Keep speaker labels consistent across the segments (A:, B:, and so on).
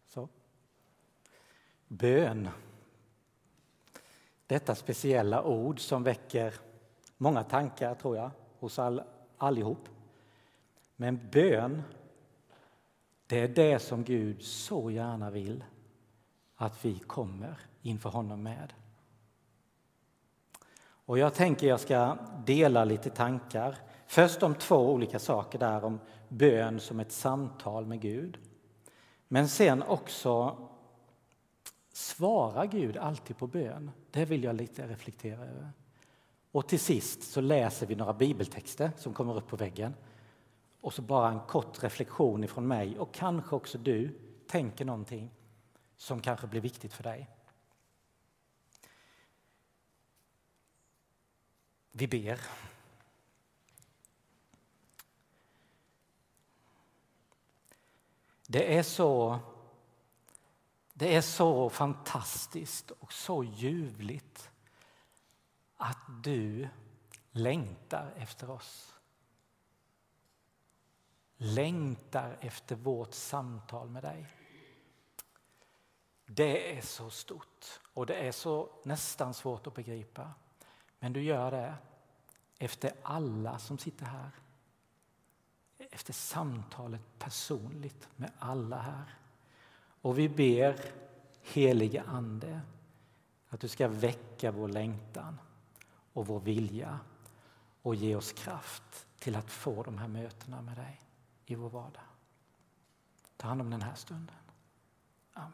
A: Så. Bön. Detta speciella ord som väcker många tankar, tror jag, hos allihop. Men bön, det är det som Gud så gärna vill att vi kommer inför honom med. Och jag tänker jag ska dela lite tankar. Först om 2 olika saker där, om bön som ett samtal med Gud. Men sen också, svarar Gud alltid på bön? Det vill jag lite reflektera över. Och till sist så läser vi några bibeltexter som kommer upp på väggen. Och så bara en kort reflektion ifrån mig, och kanske också du tänker någonting som kanske blir viktigt för dig. Vi ber. Det är så fantastiskt och så ljuvligt att du längtar efter oss. Längtar efter vårt samtal med dig. Det är så stort och det är så nästan svårt att begripa. Men du gör det efter alla som sitter här. Efter samtalet personligt med alla här. Och vi ber, helige Ande, att du ska väcka vår längtan och vår vilja och ge oss kraft till att få de här mötena med dig i vår vardag. Ta hand om den här stunden. Amen.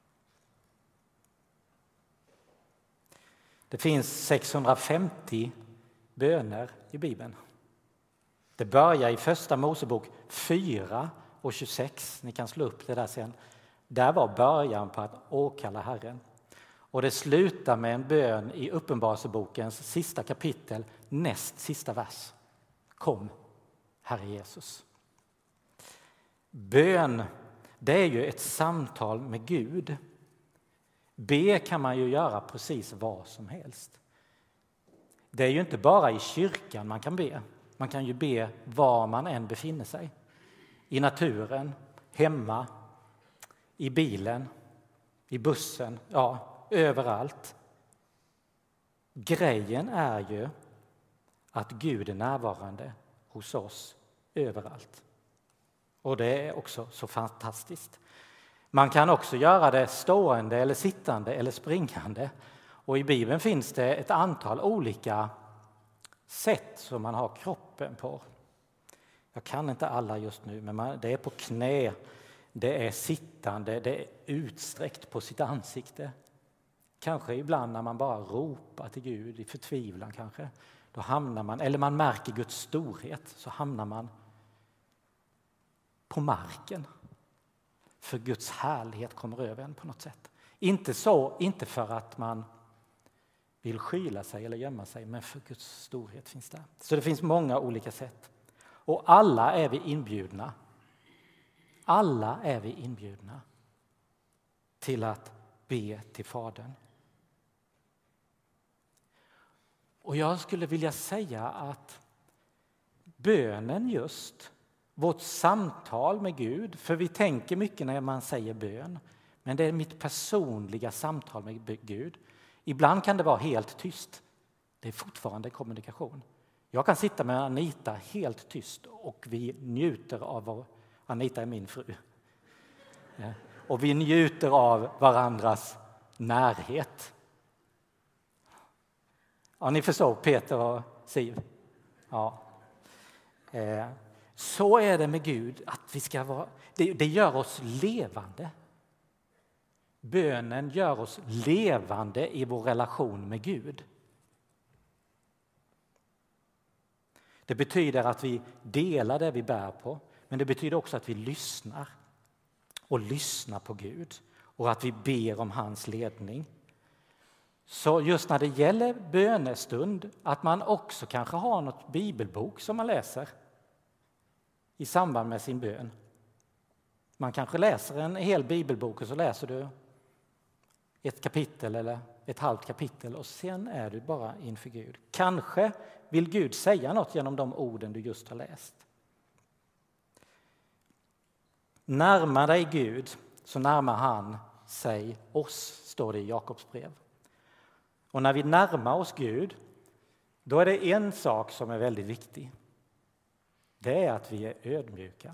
A: Det finns 650 böner i Bibeln. Det börjar i första Mosebok 4:26. Ni kan slå upp det där sen. Där var början på att åkalla Herren. Och det slutar med en bön i Uppenbarelsebokens sista kapitel, näst sista vers. Kom, Herre Jesus. Bön, det är ju ett samtal med Gud. Be kan man ju göra precis vad som helst. Det är ju inte bara i kyrkan man kan be. Man kan ju be var man än befinner sig. I naturen, hemma, i bilen, i bussen, ja, överallt. Grejen är ju att Gud är närvarande hos oss överallt. Och det är också så fantastiskt. Man kan också göra det stående eller sittande eller springande. Och i Bibeln finns det ett antal olika sätt som man har kroppen på. Jag kan inte alla just nu, men det är på knä, det är sittande, det är utsträckt på sitt ansikte. Kanske ibland när man bara ropar till Gud i förtvivlan kanske. Då hamnar man, eller man märker Guds storhet, så hamnar man på marken. För Guds härlighet kommer över en på något sätt. Inte för att man vill skyla sig eller gömma sig, men för Guds storhet finns där. Så det finns många olika sätt. Och alla är vi inbjudna. Alla är vi inbjudna till att be till Fadern. Och jag skulle vilja säga att bönen just, vårt samtal med Gud, för vi tänker mycket när man säger bön, men det är mitt personliga samtal med Gud. Ibland kan det vara helt tyst. Det är fortfarande kommunikation. Jag kan sitta med Anita helt tyst och vi njuter av Anita är min fru. Ja. Och vi njuter av varandras närhet. Ja, ni förstår Peter och Siv. Ja. Så är det med Gud, att vi ska vara, det gör oss levande. Bönen gör oss levande i vår relation med Gud. Det betyder att vi delar det vi bär på, men det betyder också att vi lyssnar och lyssnar på Gud och att vi ber om hans ledning. Så just när det gäller bönestund, att man också kanske har något bibelbok som man läser i samband med sin bön. Man kanske läser en hel bibelbok och så läser du ett kapitel eller ett halvt kapitel och sen är du bara inför Gud. Kanske vill Gud säga något genom de orden du just har läst. Närma dig Gud, så närmar han sig oss, står det i Jakobs brev. Och när vi närmar oss Gud, då är det en sak som är väldigt viktig. Det är att vi är ödmjuka.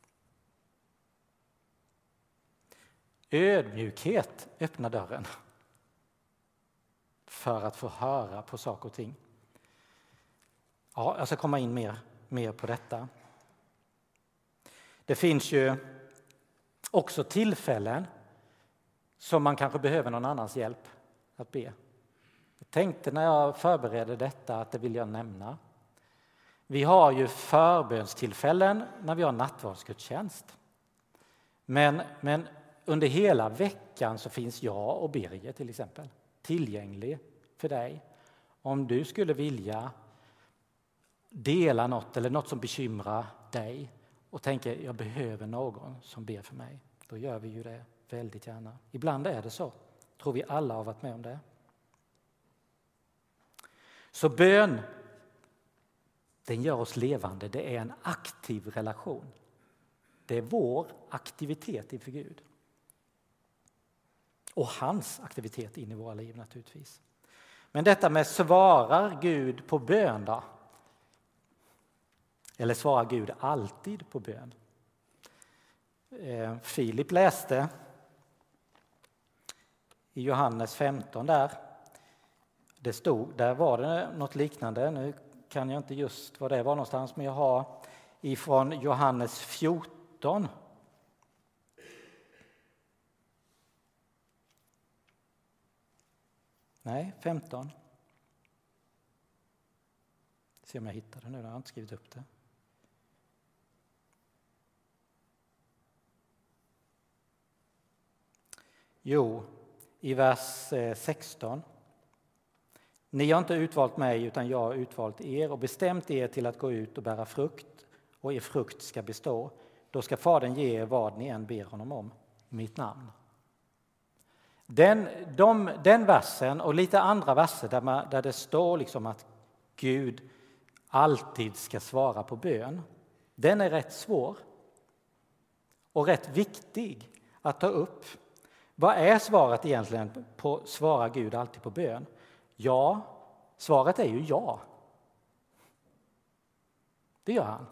A: Ödmjukhet öppnar dörren för att få höra på saker och ting. Ja, jag ska komma in mer på detta. Det finns ju också tillfällen som man kanske behöver någon annans hjälp att be. Jag tänkte när jag förberedde detta att det vill jag nämna. Vi har ju förbönstillfällen när vi har nattvardsgudstjänst. Men under hela veckan så finns jag och Birger till exempel tillgänglig för dig. Om du skulle vilja dela något eller något som bekymrar dig och tänker jag behöver någon som ber för mig, då gör vi ju det väldigt gärna. Ibland är det så. Tror vi alla har varit med om det. Så bön, den gör oss levande. Det är en aktiv relation. Det är vår aktivitet inför Gud. Och hans aktivitet in i våra liv naturligtvis. Men detta med svarar Gud på bön då? Eller svarar Gud alltid på bön? Filip läste i Johannes 15 där. Det stod, där var det något liknande. Nu kan jag inte just var det var någonstans, men jag har ifrån Johannes 14. Nej, 15. Se om jag hittar det nu, jag har inte skrivit upp det. Jo, i vers 16. Ni har inte utvalt mig utan jag har utvalt er och bestämt er till att gå ut och bära frukt och er frukt ska bestå. Då ska Fadern ge er vad ni än ber honom om i mitt namn. Den versen och lite andra verser där det står liksom att Gud alltid ska svara på bön. Den är rätt svår och rätt viktig att ta upp. Vad är svaret egentligen på svarar Gud alltid på bön? Ja, svaret är ju ja. Det gör han.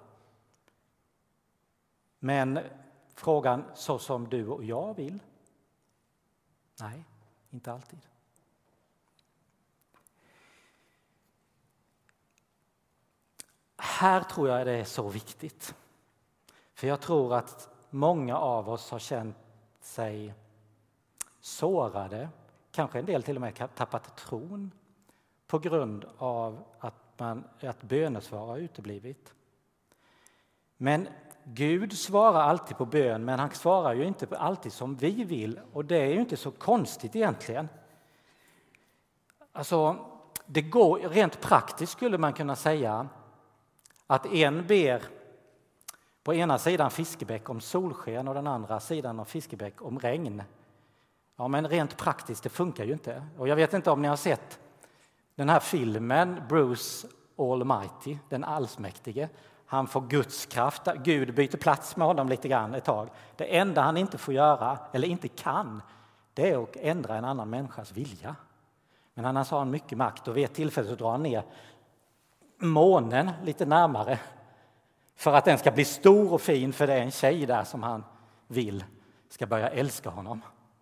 A: Men frågan så som du och jag vill? Nej, inte alltid. Här tror jag det är så viktigt. För jag tror att många av oss har känt sig sårade. Kanske en del till och med tappat tron på grund av att bönesvar har uteblivit. Men Gud svarar alltid på bön, men han svarar ju inte alltid som vi vill. Och det är ju inte så konstigt egentligen. Alltså, det går, rent praktiskt skulle man kunna säga att en ber på ena sidan Fiskebäck om solsken och den andra sidan av Fiskebäck om regn. Ja, men rent praktiskt, det funkar ju inte. Och jag vet inte om ni har sett den här filmen Bruce Almighty, den allsmäktige. Han får Guds kraft. Gud byter plats med honom lite grann ett tag. Det enda han inte får göra, eller inte kan, det är att ändra en annan människas vilja. Men annars har han mycket makt och vid ett tillfälle så drar han ner månen lite närmare för att den ska bli stor och fin, för det är en tjej där som han vill ska börja älska honom.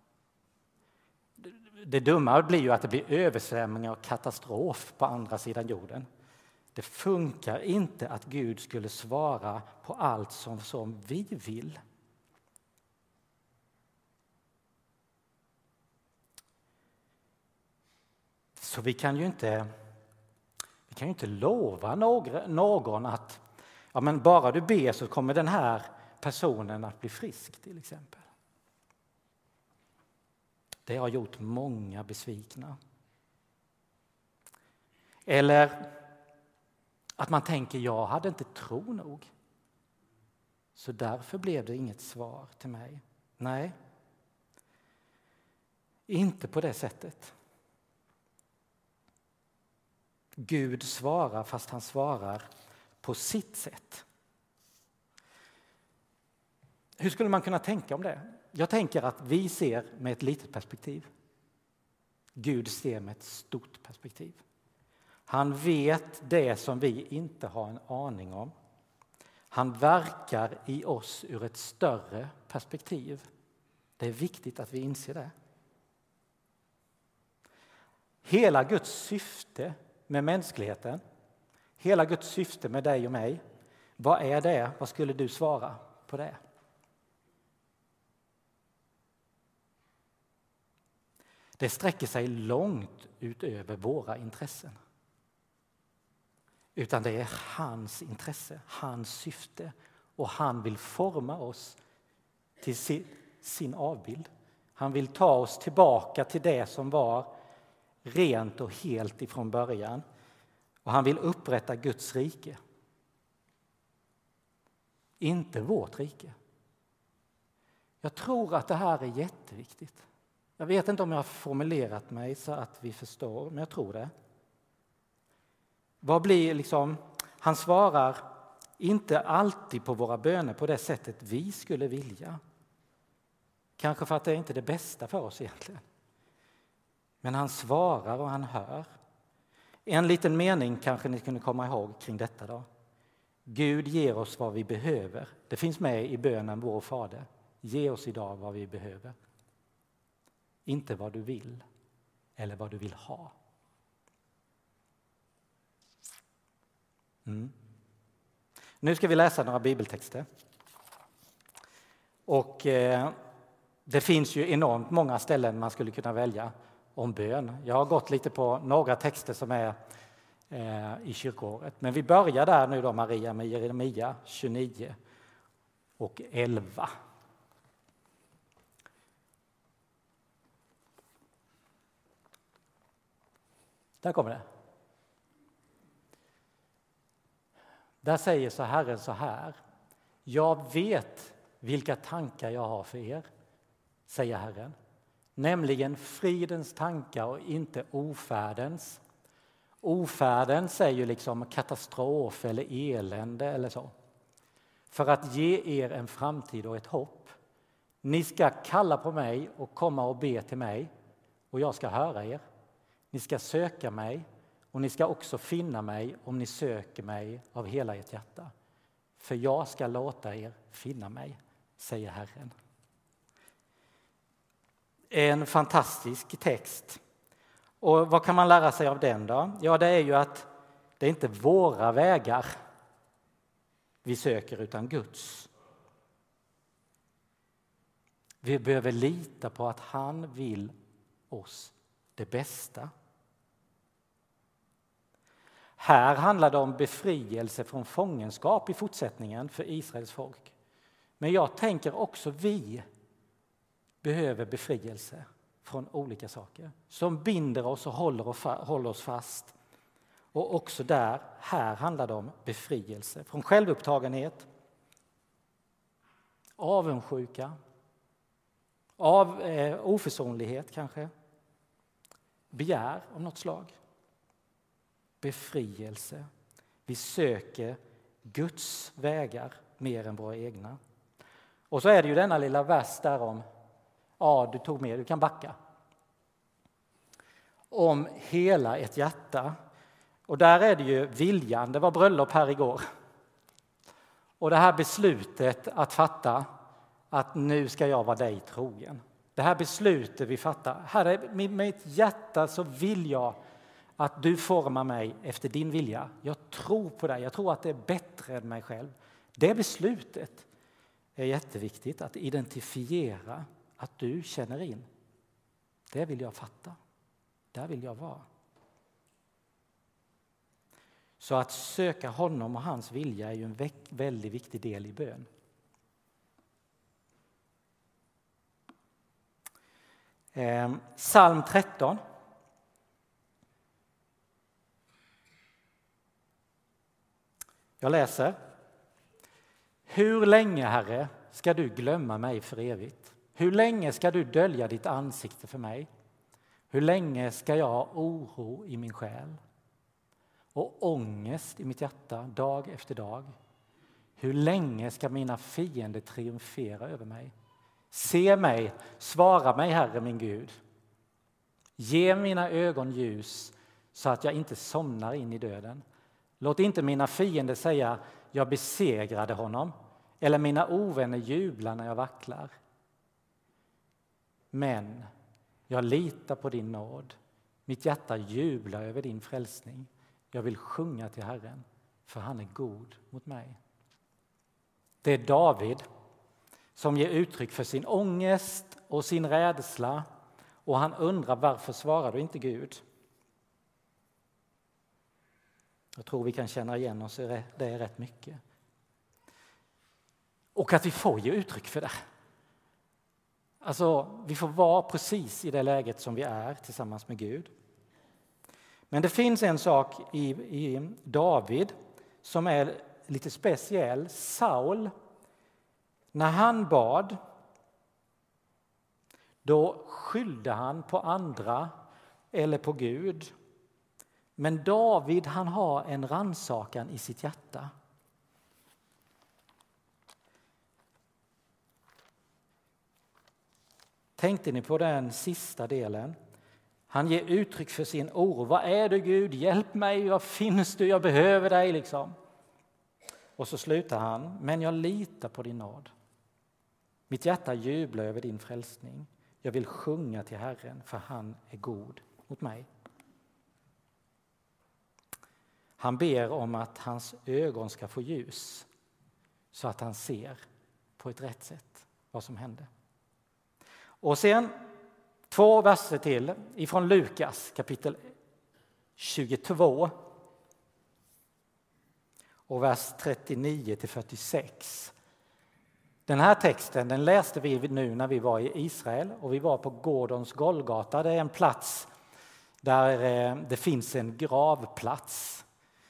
A: Det dumma blir ju att det blir översvämningar och katastrof på andra sidan jorden. Det funkar inte att Gud skulle svara på allt som vi vill. Så vi kan ju inte lova någon att ja, men bara du ber så kommer den här personen att bli frisk till exempel. Det har gjort många besvikna. Eller att man tänker, jag hade inte tro nog. Så därför blev det inget svar till mig. Nej, inte på det sättet. Gud svarar fast han svarar på sitt sätt. Hur skulle man kunna tänka om det? jag tänker att vi ser med ett litet perspektiv. Gud ser med ett stort perspektiv. Han vet det som vi inte har en aning om. Han verkar i oss ur ett större perspektiv. Det är viktigt att vi inser det. Hela Guds syfte med mänskligheten, hela Guds syfte med dig och mig, vad är det? Vad skulle du svara på det? Det sträcker sig långt utöver våra intressen. Utan det är hans intresse, hans syfte. Och han vill forma oss till sin avbild. Han vill ta oss tillbaka till det som var rent och helt ifrån början. Och han vill upprätta Guds rike. Inte vårt rike. Jag tror att det här är jätteviktigt. Jag vet inte om jag har formulerat mig så att vi förstår, men jag tror det. Vad blir liksom, han svarar inte alltid på våra böner på det sättet vi skulle vilja. Kanske för att det inte är det bästa för oss egentligen. Men han svarar och han hör. En liten mening kanske ni kunde komma ihåg kring detta då. Gud ger oss vad vi behöver. Det finns med i bönen vår Fader. Ge oss idag vad vi behöver. Inte vad du vill eller vad du vill ha. Nu ska vi läsa några bibeltexter. Och det finns ju enormt många ställen man skulle kunna välja om bön. Jag har gått lite på några texter som är i kyrkoåret. Men vi börjar där nu då, Maria, med Jeremia 29 och 11. Där kommer det. Där säger så Herren så här. Jag vet vilka tankar jag har för er, säger Herren. Nämligen fridens tankar och inte ofärdens. Ofärdens är ju liksom katastrof eller elände eller så. För att ge er en framtid och ett hopp. Ni ska kalla på mig och komma och be till mig och jag ska höra er. Ni ska söka mig och ni ska också finna mig om ni söker mig av hela ert hjärta. För jag ska låta er finna mig, säger Herren. En fantastisk text. Och vad kan man lära sig av den då? Ja, det är ju att det är inte våra vägar vi söker utan Guds. Vi behöver lita på att han vill oss det bästa. Här handlar det om befrielse från fångenskap i fortsättningen för Israels folk. Men jag tänker också vi behöver befrielse från olika saker som binder oss och håller oss fast. Och också här handlar det om befrielse från självupptagenhet, avundsjuka, oförsonlighet kanske, begär av något slag. Befrielse. Vi söker Guds vägar mer än våra egna. Och så är det ju denna lilla vers där om, ja du tog med, du kan backa. Om hela ett hjärta. Och där är det ju viljan, det var bröllop här igår. Och det här beslutet att fatta att nu ska jag vara dig trogen. Det här beslutet vi fattar, Herre, med mitt hjärta så vill jag att du formar mig efter din vilja. Jag tror på dig, jag tror att det är bättre än mig själv. Det beslutet är jätteviktigt att identifiera att du känner in. Det vill jag fatta, där vill jag vara. Så att söka honom och hans vilja är ju en väldigt viktig del i bön. Psalm 13. Jag läser. Hur länge, Herre, ska du glömma mig för evigt? Hur länge ska du dölja ditt ansikte för mig? Hur länge ska jag ha oro i min själ och ångest i mitt hjärta dag efter dag? Hur länge ska mina fiender triumfera över mig? Se mig, svara mig, Herre min Gud. Ge mina ögon ljus så att jag inte somnar in i döden. Låt inte mina fiender säga, jag besegrade honom, eller mina ovänner jubla när jag vacklar. Men jag litar på din nåd. Mitt hjärta jublar över din frälsning. Jag vill sjunga till Herren, för han är god mot mig. Det är David som ger uttryck för sin ångest och sin rädsla. Och han undrar, varför svarar du inte Gud? Jag tror vi kan känna igen oss i det är rätt mycket. Och att vi får ge uttryck för det. Alltså, vi får vara precis i det läget som vi är tillsammans med Gud. Men det finns en sak i David som är lite speciell. Saul, när han bad, då skyllde han på andra eller på Gud. Men David, han har en rannsakan i sitt hjärta. Tänkte ni på den sista delen? Han ger uttryck för sin oro. Vad är du Gud? Hjälp mig, var finns du? Jag behöver dig liksom. Och så slutar han, men jag litar på din nåd. Mitt hjärta jublar över din frälsning. Jag vill sjunga till Herren, för han är god mot mig. Han ber om att hans ögon ska få ljus så att han ser på ett rätt sätt vad som hände. Och sen 2 verser till ifrån Lukas kapitel 22 och vers 39-46. Den här texten den läste vi nu när vi var i Israel och vi var på Gordons Golgata. Det är en plats där det finns en gravplats.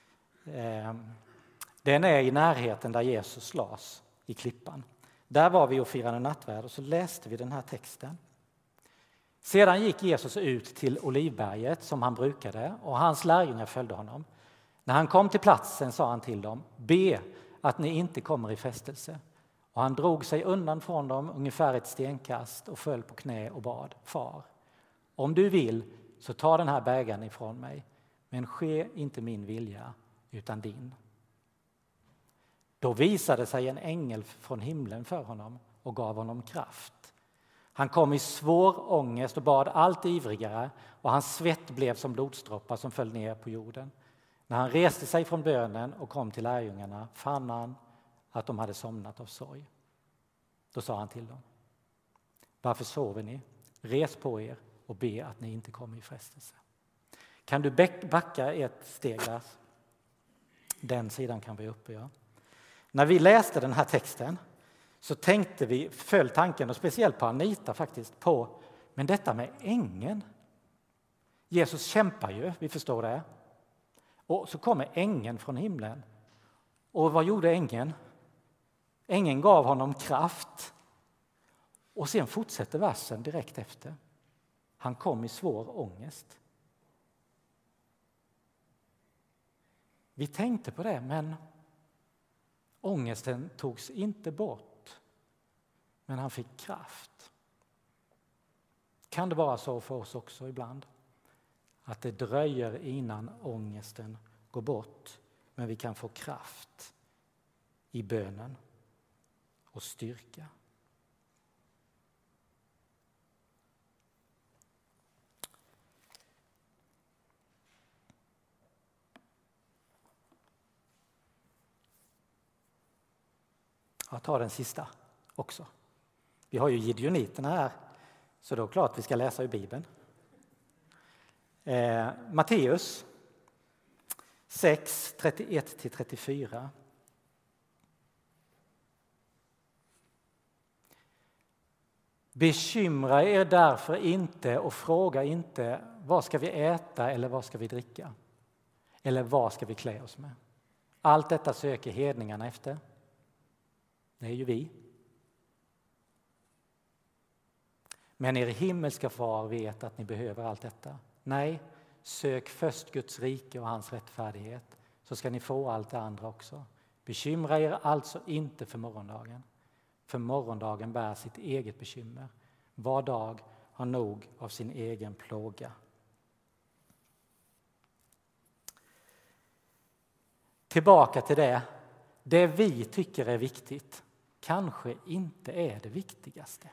A: Den är i närheten där Jesus lades i klippan. Där var vi och firade nattvärd och så läste vi den här texten. Sedan gick Jesus ut till Olivberget som han brukade och hans lärjungar följde honom. När han kom till platsen sa han till dem, be att ni inte kommer i frestelse. Och han drog sig undan från dem ungefär ett stenkast och föll på knä och bad, far, om du vill så ta den här bägaren ifrån mig, men ske inte min vilja utan din. Då visade sig en ängel från himlen för honom och gav honom kraft. Han kom i svår ångest och bad allt ivrigare och hans svett blev som blodsdroppar som föll ner på jorden. När han reste sig från bönen och kom till lärjungarna fann han att de hade somnat av sorg. Då sa han till dem, varför sover ni? Res på er och be att ni inte kommer i frestelse. Kan du backa ett steg där? Den sidan kan vi uppe, ja. När vi läste den här texten så tänkte vi, föll tanken och speciellt på Anita faktiskt på, men detta med ängeln. Jesus kämpar ju, vi förstår det. Och så kommer ängeln från himlen. Och vad gjorde ängeln? Ängeln gav honom kraft. Och sen fortsätter versen direkt efter. Han kom i svår ångest. Vi tänkte på det, men ångesten togs inte bort. Men han fick kraft. Kan det vara så för oss också ibland? Att det dröjer innan ångesten går bort. Men vi kan få kraft i bönen och styrka. Jag tar den sista också. Vi har ju Gideoniterna här, så då är det klart vi ska läsa ur Bibeln. Matteus 6, 31-34. Bekymra er därför inte och fråga inte vad ska vi äta eller vad ska vi dricka? Eller vad ska vi klä oss med? Allt detta söker hedningarna efter. Det är ju vi. Men er himmelska far vet att ni behöver allt detta. Nej, sök först Guds rike och hans rättfärdighet så ska ni få allt det andra också. Bekymra er alltså inte för morgondagen. för morgondagen bär sitt eget bekymmer. Var dag har nog av sin egen plåga. Tillbaka till det. Det vi tycker är viktigt kanske inte är det viktigaste.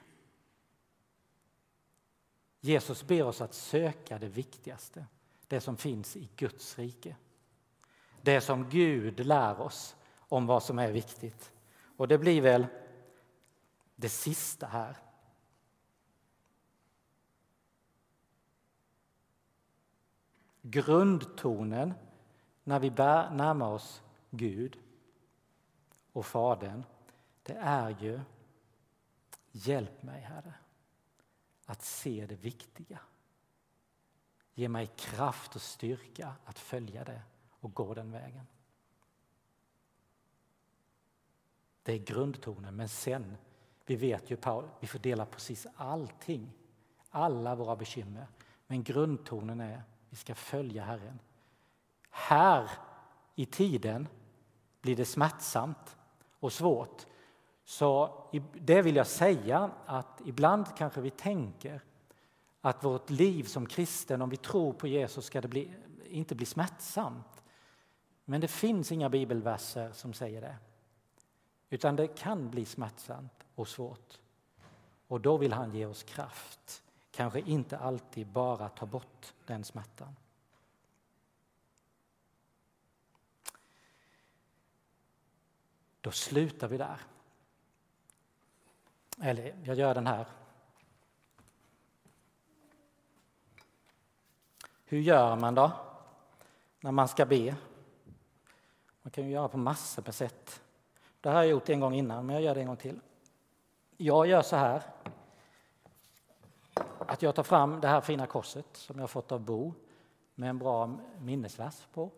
A: Jesus ber oss att söka det viktigaste, det som finns i Guds rike. Det som Gud lär oss om vad som är viktigt. Och det blir väl det sista här. Grundtonen när vi närmar oss Gud och Fadern, det är ju: hjälp mig, Herre, att se det viktiga. Ge mig kraft och styrka att följa det och gå den vägen. Det är grundtonen, men sen, vi vet ju Paul, vi får dela precis allting, alla våra bekymmer. Men grundtonen är: vi ska följa Herren. Här i tiden blir det smärtsamt och svårt. Så det vill jag säga, att ibland kanske vi tänker att vårt liv som kristen, om vi tror på Jesus, ska det inte bli smärtsamt. Men det finns inga bibelverser som säger det. Utan det kan bli smärtsamt och svårt. Och då vill han ge oss kraft. Kanske inte alltid bara ta bort den smärtan. Då slutar vi där. Eller jag gör den här. Hur gör man då när man ska be? Man kan ju göra på massor med sätt. Det här har jag gjort en gång innan, men jag gör det en gång till. Jag gör så här. Att jag tar fram det här fina korset som jag har fått av Bo med en bra minnesvers på.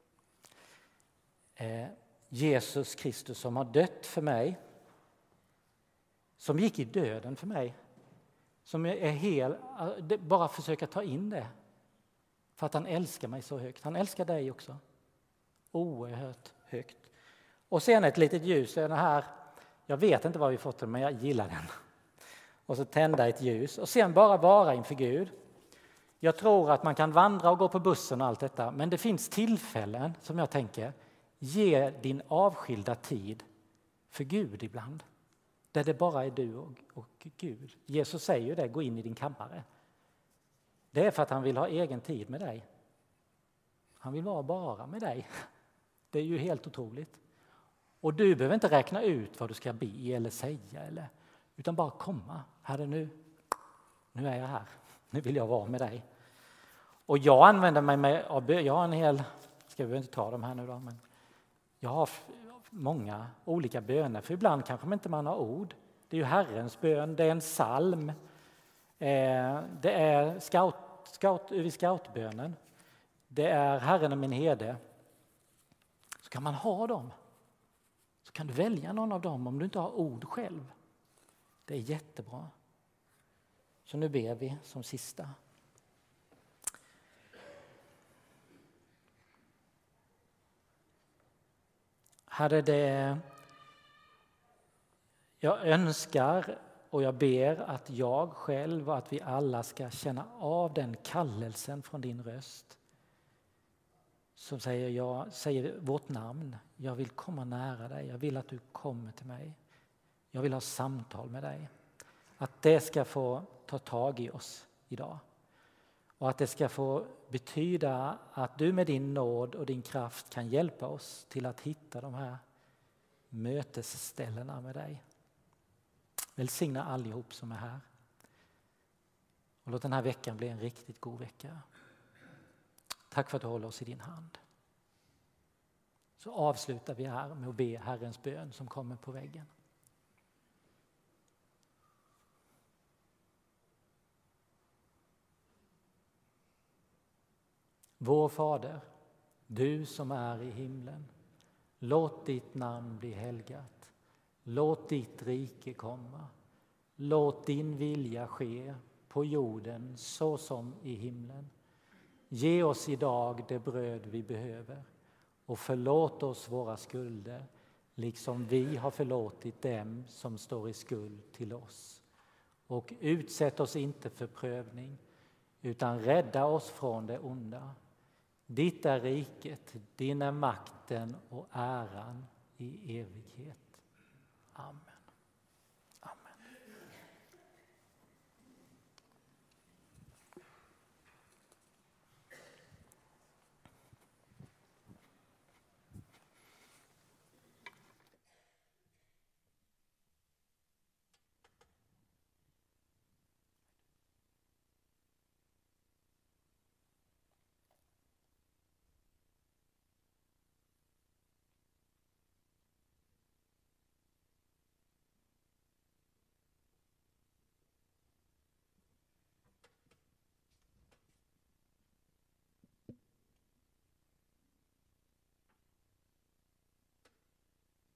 A: Jesus Kristus som har dött för mig. Som gick i döden för mig. Som är hel, bara försöka ta in det. För att han älskar mig så högt. Han älskar dig också. Oerhört högt. Och sen ett litet ljus. Den här, jag vet inte var vi fått den, men jag gillar den. Och så tända ett ljus. Och sen bara vara inför Gud. Jag tror att man kan vandra och gå på bussen och allt detta. Men det finns tillfällen som jag tänker. Ge din avskilda tid för Gud ibland. Där det bara är du och Gud. Jesus säger ju det, gå in i din kammare. Det är för att han vill ha egen tid med dig. Han vill vara bara med dig. Det är ju helt otroligt. Och du behöver inte räkna ut vad du ska be eller säga. Utan bara komma. Herre, nu är jag här. Nu vill jag vara med dig. Och jag använder mig av bön. Jag har en hel, ska vi inte ta dem här nu då, men jag har många olika böner. För ibland kanske inte man har ord. Det är ju Herrens bön, det är en psalm. Det är scoutbönen. Det är Herren är min herde. Så kan man ha dem. Så kan du välja någon av dem om du inte har ord själv. Det är jättebra. Så nu ber vi som sista. Herre, jag önskar och jag ber att jag själv och att vi alla ska känna av den kallelsen från din röst. Som säger vårt namn. Jag vill komma nära dig. Jag vill att du kommer till mig. Jag vill ha samtal med dig. Att det ska få ta tag i oss idag. Och att det ska få betyda att du med din nåd och din kraft kan hjälpa oss till att hitta de här mötesställena med dig. Välsigna allihop som är här. Och låt den här veckan bli en riktigt god vecka. Tack för att du håller oss i din hand. Så avslutar vi här med att be Herrens bön som kommer på väggen. Vår Fader, du som är i himlen, låt ditt namn bli helgat. Låt ditt rike komma. Låt din vilja ske på jorden så som i himlen. Ge oss idag det bröd vi behöver och förlåt oss våra skulder, liksom vi har förlåtit dem som står i skuld till oss. Och utsätt oss inte för prövning, utan rädda oss från det onda. Ditt är riket, din är makten och äran i evighet. Amen.